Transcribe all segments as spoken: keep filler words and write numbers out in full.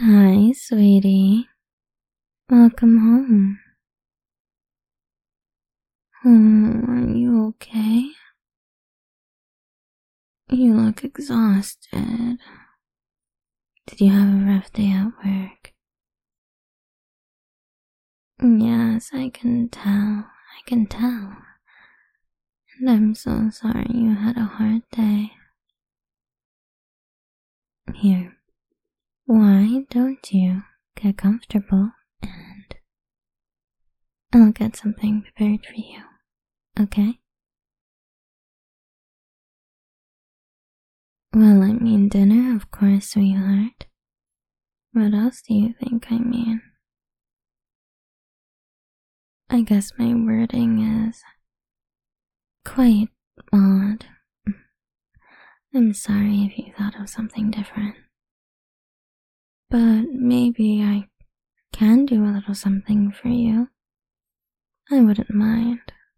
Hi, sweetie. Welcome home. Oh, are you okay? You look exhausted. Did you have a rough day at work? Yes, I can tell. I can tell. And I'm so sorry you had a hard day. Here, why don't you get comfortable and I'll get something prepared for you, okay? Well, I mean dinner, of course, sweetheart. What else do you think I mean? I guess my wording is quite odd. I'm sorry if you thought of something different. But maybe I can do a little something for you. I wouldn't mind.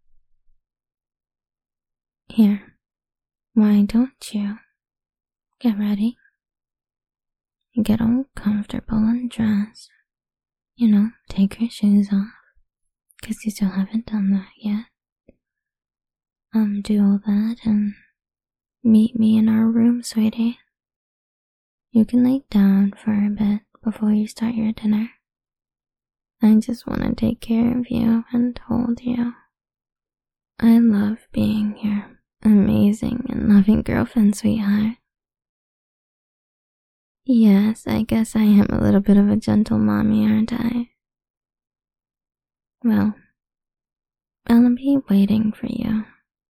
Here, why don't you get ready? Get all comfortable and dressed. You know, take your shoes off, because you still haven't done that yet. Um, do all that and meet me in our room, sweetie. You can lay down for a bit before you start your dinner. I just want to take care of you and hold you. I love being your amazing and loving girlfriend, sweetheart. Yes, I guess I am a little bit of a gentle mommy, aren't I? Well, I'll be waiting for you.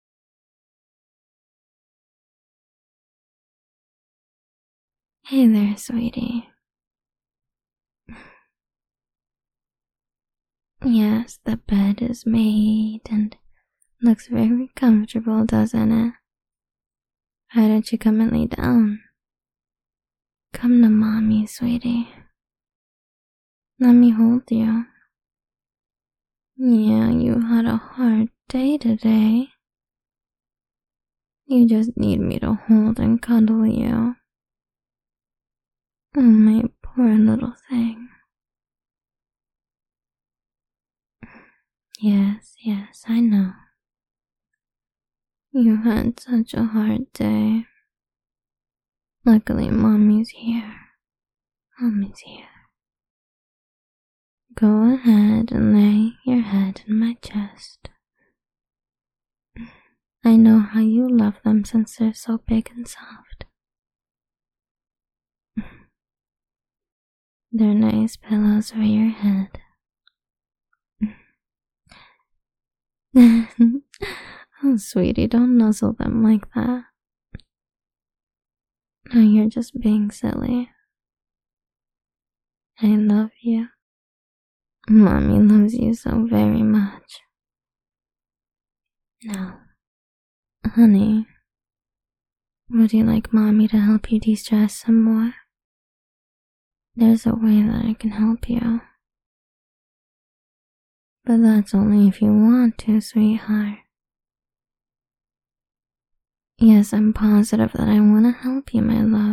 Hey there, sweetie. Yes, the bed is made and looks very comfortable, doesn't it? Why don't you come and lay down? Come to mommy, sweetie. Let me hold you. Yeah, you had a hard day today. You just need me to hold and cuddle you. Oh, my poor little thing. Yes, yes, I know. You had such a hard day. Luckily, Mommy's here. Mommy's here. Go ahead and lay your head in my chest. I know how you love them since they're so big and soft. They're nice pillows for your head. Oh, sweetie, don't nuzzle them like that. No, you're just being silly. I love you. Mommy loves you so very much. Now, honey, would you like Mommy to help you de-stress some more? There's a way that I can help you. But that's only if you want to, sweetheart. Yes, I'm positive that I want to help you, my love.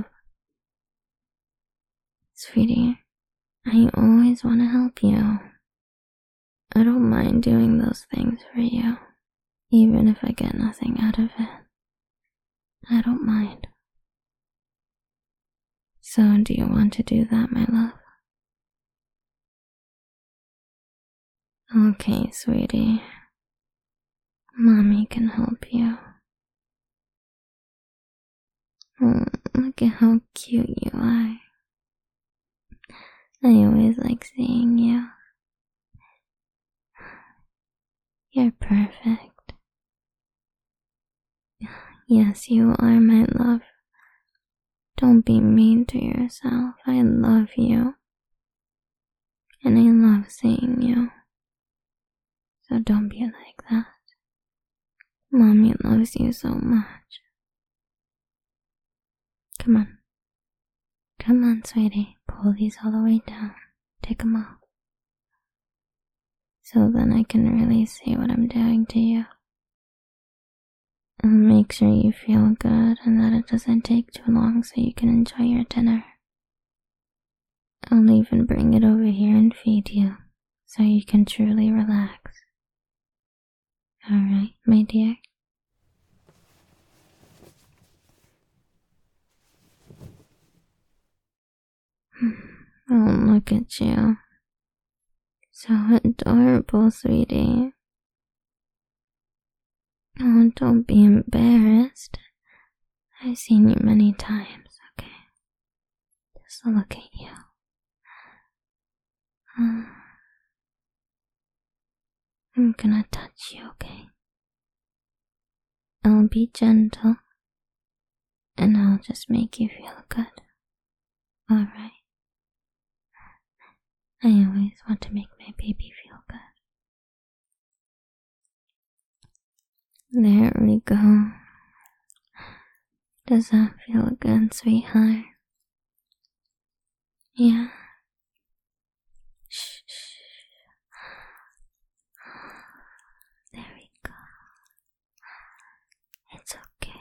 Sweetie, I always want to help you. I don't mind doing those things for you, even if I get nothing out of it. I don't mind. So, do you want to do that, my love? Okay, sweetie. Mommy can help you. Oh, look at how cute you are. I always like seeing you. You're perfect. Yes, you are, my love. Don't be mean to yourself. I love you. And I love seeing you. So don't be like that. Mommy loves you so much. Come on. Come on, sweetie. Pull these all the way down. Take them off. So then I can really see what I'm doing to you. And make sure you feel good and that it doesn't take too long so you can enjoy your dinner. I'll even bring it over here and feed you so you can truly relax. Alright, my dear? Oh, look at you. So adorable, sweetie. Oh, don't be embarrassed. I've seen you many times, okay? Just look at you. Uh, I'm gonna touch you, okay? I'll be gentle, and I'll just make you feel good. Alright? I always want to make my baby feel good. There we go. Does that feel good, sweetheart? Yeah? Shh, shh. There we go. It's okay.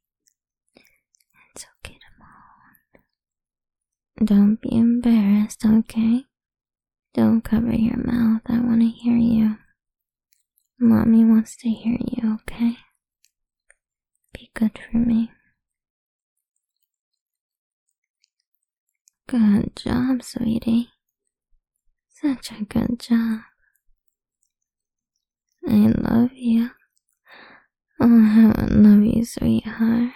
It's okay to moan. Don't be embarrassed, okay? Don't cover your mouth. I want to hear you. Mommy wants to hear you, okay? Be good for me. Good job, sweetie. Such a good job. I love you. Oh, how I love you, sweetheart.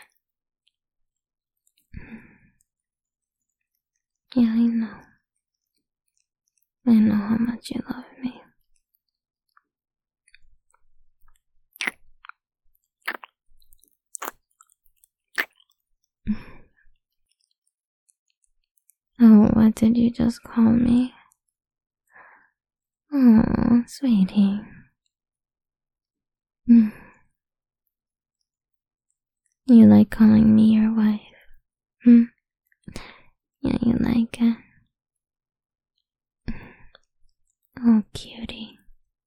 Yeah, I know. I know how much you love me. Oh, what did you just call me? Oh, sweetie. Mm. You like calling me your wife? Hmm? Yeah, you like it. Oh, cutie.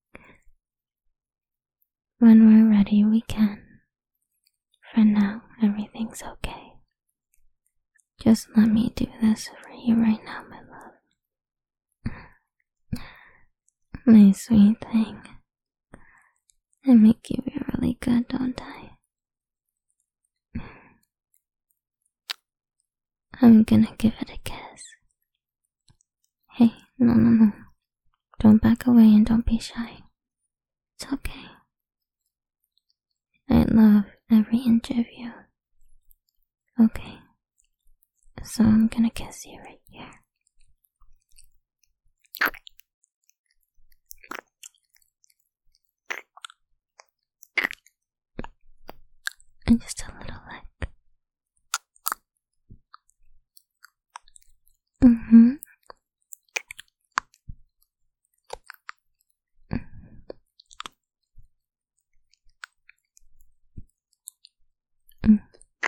When we're ready, we can. For now, everything's okay. Just let me do this for you right now, my love. My sweet thing. I make you feel really good, don't I? I'm gonna give it a kiss. Hey, no, no, no. Don't back away and don't be shy. It's okay. I love every inch of you. Okay. So I'm gonna kiss you right here. And just a little lick. Mm-hmm. Mm.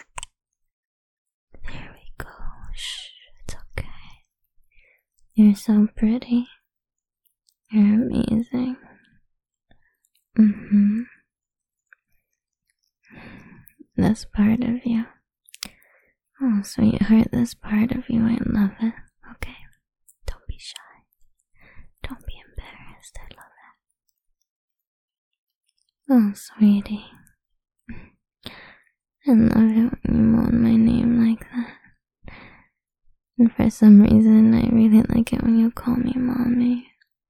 There we go. Shh, it's okay. You're so pretty. You're amazing. Mm-hmm. This part of you. Oh, sweetheart, this part of you, I love it. Okay? Don't be shy. Don't be embarrassed. I love it. Oh, sweetie. I love it when you moan my name like that. And for some reason, I really like it when you call me mommy.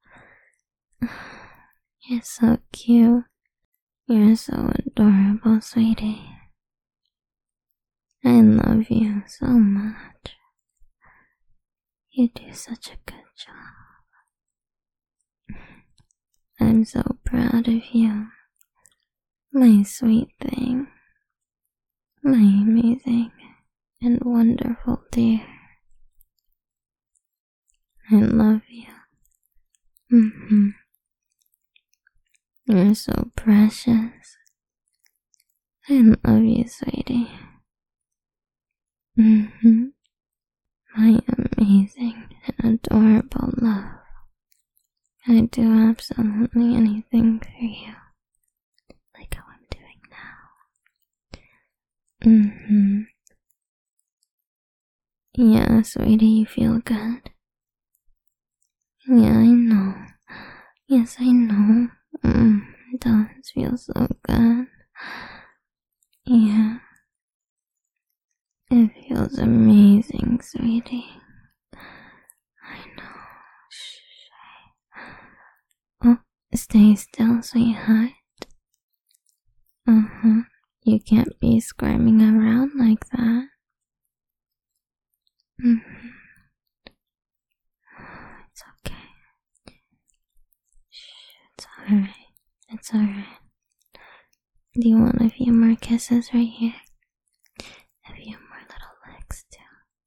You're so cute. You're so adorable, sweetie. I love you so much. You do such a good job. I'm so proud of you. My sweet thing. My amazing and wonderful dear. I love you. Mm-hmm. You're so precious. I love you, sweetie. Mm-hmm. My amazing and adorable love. I'd do absolutely anything for you. Like how I'm doing now. Mm-hmm. Yeah, sweetie, you feel good? Yeah, I know. Yes, I know. Mm, it does feel so good. Yeah. It feels amazing, sweetie. I know. Shh. Oh, stay still, sweetheart. Uh-huh. You can't be squirming around like that. Mm-hmm. It's okay. Shh, it's alright. It's alright. Do you want a few more kisses right here? A few more little licks too.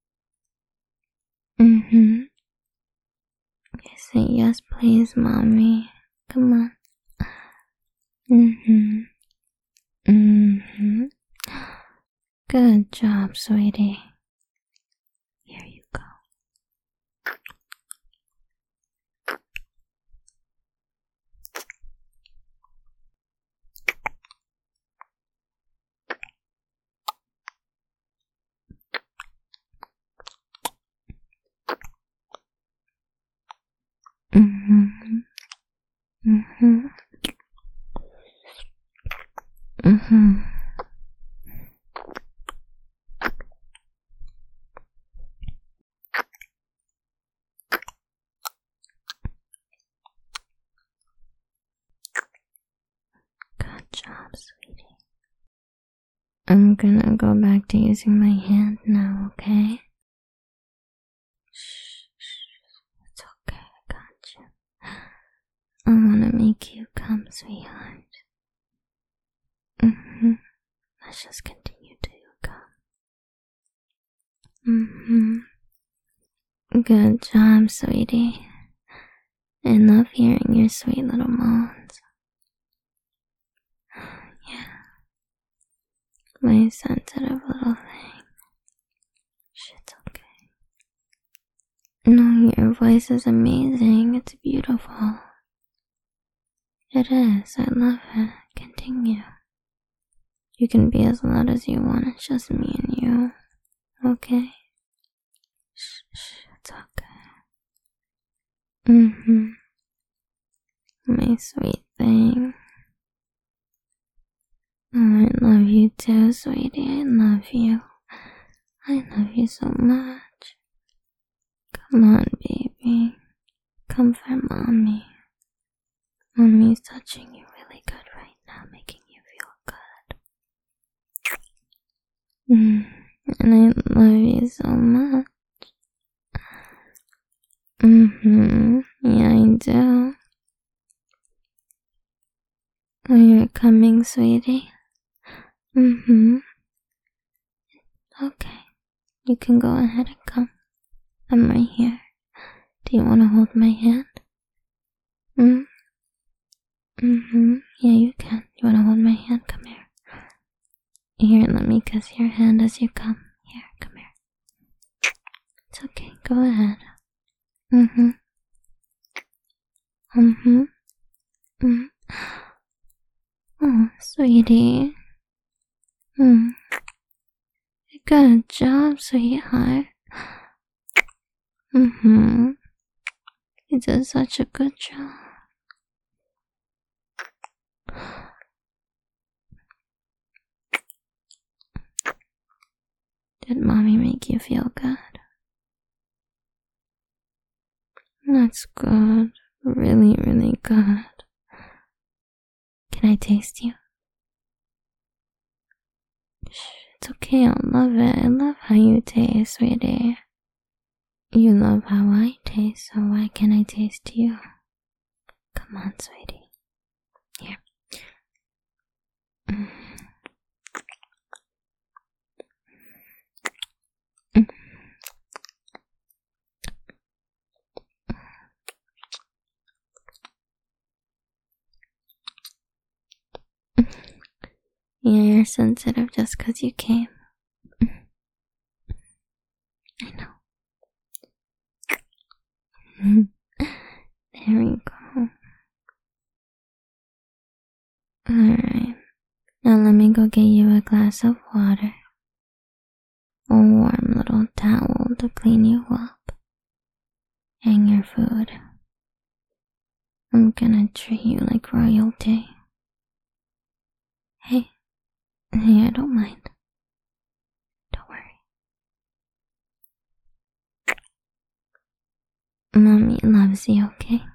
Mm-hmm. Okay, say yes please, mommy. Come on. Mm-hmm. Mm-hmm. Good job, sweetie. Here you go. Mm-hmm. Mm-hmm. Mm-hmm. Good job, sweetie. I'm gonna go back to using my hand now, okay? Shh, shh. It's okay, I got you. I wanna make you come, sweetheart. Mm-hmm. Let's just continue to come. Mm-hmm. Good job, sweetie. I love hearing your sweet little moans. Yeah. My sensitive little thing. Shit's okay. No, your voice is amazing. It's beautiful. It is. I love it. Continue. You can be as loud as you want. It's just me and you. Okay? Shh, shh. It's okay. Mm-hmm. My sweet thing. Oh, I love you too, sweetie. I love you. I love you so much. Come on, baby. Come for mommy. Mommy's touching you really good right now, making you feel good. Mm, and I love you so much. Mm-hmm. Yeah, I do. Oh, you're coming, sweetie? Mm-hmm. Okay. You can go ahead and come. I'm right here. Do you want to hold my hand? Mm? Mm-hmm. Yeah, you can. You want to hold my hand? Come here. Here, let me kiss your hand as you come. Here, come here. It's okay. Go ahead. Mm-hmm. Mm-hmm. Mm. Oh, sweetie. Mm. Good job, sweetheart. Mm-hmm. You did such a good job. Did mommy make you feel good? That's good. Really, really good. Can I taste you? Shh, it's okay, I love it. I love how you taste, sweetie. You love how I taste, so why can't I taste you? Come on, sweetie. Here. Mm. Mm. Yeah, you're sensitive just 'cause you came. I know. There we go. Alright. Now let me go get you a glass of water. A warm little towel to clean you up. And your food. I'm gonna treat you like royalty. Hey, hey, I don't mind. Don't worry. Mommy loves you, okay?